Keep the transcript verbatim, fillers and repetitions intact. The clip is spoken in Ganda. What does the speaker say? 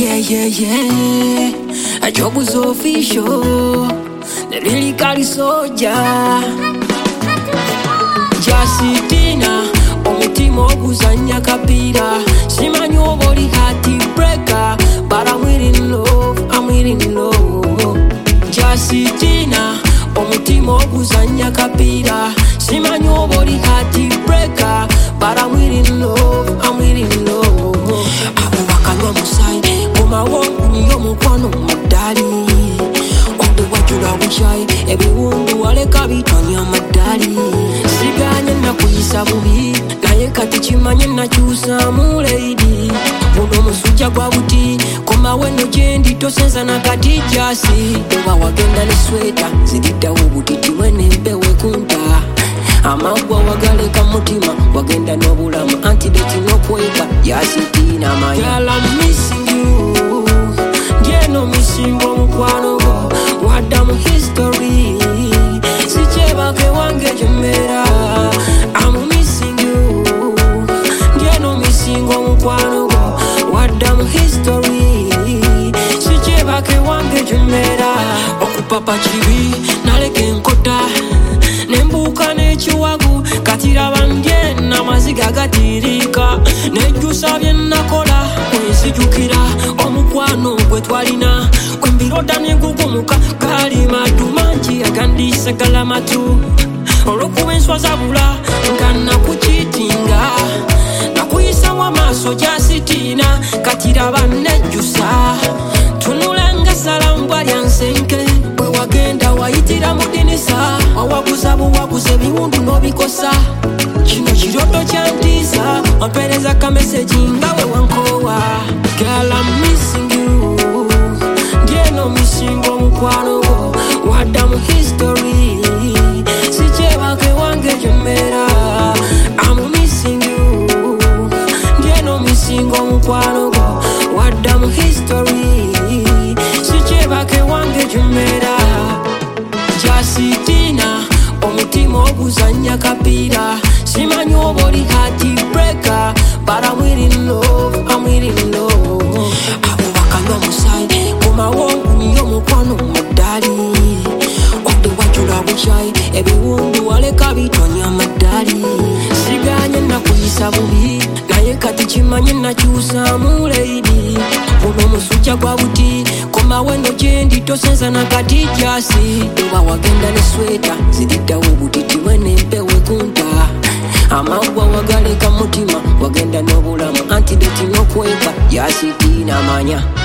Yeah, yeah, yeah. A job was official. The lyrical soldier. Jasitina, omutima oguzanya kapira. Simanyi oboli heart breaker, but I'm waiting love, I'm waiting love. Jasitina, omutima oguzanya kapira. Simanyi oboli heart breaker, but I'm waiting love, I'm waiting love. Abubakanywa musai, goma wongu niyo mukwano madali. Ondo wajula buchai, ebiwundu waleka bitonya madali. Siganye na kuyisa bubi, naye kati chimanye na chusa mu lady. Muno musujja gwa buti, koma weno jendi tosenza na kati jasi. Oba wagenda ne sweta, zidida ubutiti wene mbewe kunta. Amagwa wagaleka mutima, wagenda n'obulamu antidote n'okweka Jasitina maya. Girl, I'm missing you. Jeno missing omukwano go, wadda mu history. Sichebake wange jemera. I'm missing you. Jeno missing omukwano go, wadda mu history. Sichebake wange jemera. Okupapa chibi, naleke nkota. Nembuka nechiwagu, katira bandye na maziga gatirika. Nejusa byenakola, wensijukira omukwano gwe twalina. Kwembiroda negugumuka, gali matu manji agandise galamatu. Olwokuba enswa zabula, nga nakuchitinga. Nakuyisa mu maaso Jasitina, katira bannejusa. Tunulanga salambwa lya nsenke, bwe wagenda wayitira mu dinisa. Wawaguza buwaguza ebiwundu n'obikosa. Kino kiroto kyantiisa, wampereza ka message nga we wankowa. Girl, I'm missing you. Jeno missing omukwano go, wadda mu history. Sichebake wange jemera. I'm missing you. Jeno missing omukwano go, wadda mu history. Sichebake wange jemera. Jasitina, omutima oguzanya kapira. Simanyi oboli heart breaker, but I'm waiting love, I'm waiting love. Abubakanywa musai, goma wongu niyo mukwano madali. Ondo wajula buchai, ebiwundu waleka bitonya madali. Siganye na kuyisa bubi, naye kati chimanye na chusa mu lady. Muno musujja gwa buti, koma weno jendi tosenza na kati jasi. Oba wagenda ne sweta, zidida ubutiti wene mpewe kunta. Amagwa wagaleka mutima, wagenda n'obulamu antidote n'okweka Jasitina manya.